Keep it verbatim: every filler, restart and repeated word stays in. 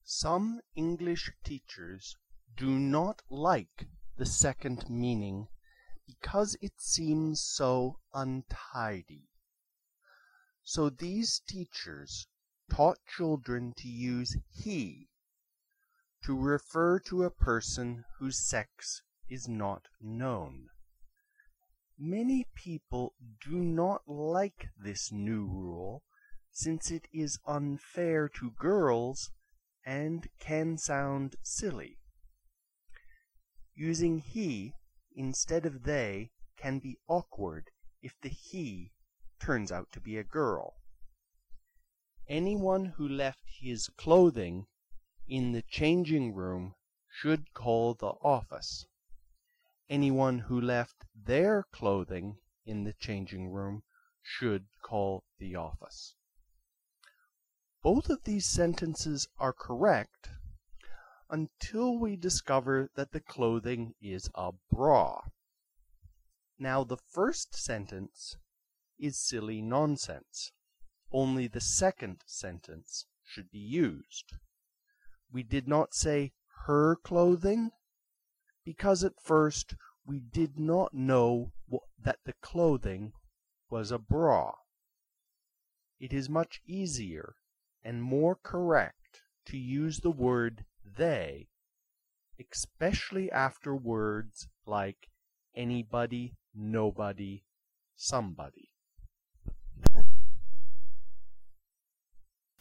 Some English teachers do not like the second meaning because it seems so untidy. So these teachers taught children to use he to refer to a person whose sex is not known. Many people do not like this new rule since it is unfair to girls and can sound silly. Using he instead of they can be awkward if the he turns out to be a girl. Anyone who left his clothing in the changing room should call the office. Anyone who left their clothing in the changing room should call the office. Both of these sentences are correct until we discover that the clothing is a bra. Now the first sentence is silly nonsense. Only the second sentence should be used. We did not say her clothing because at first we did not know that the clothing was a bra. It is much easier and more correct to use the word they, especially after words like anybody, nobody, somebody.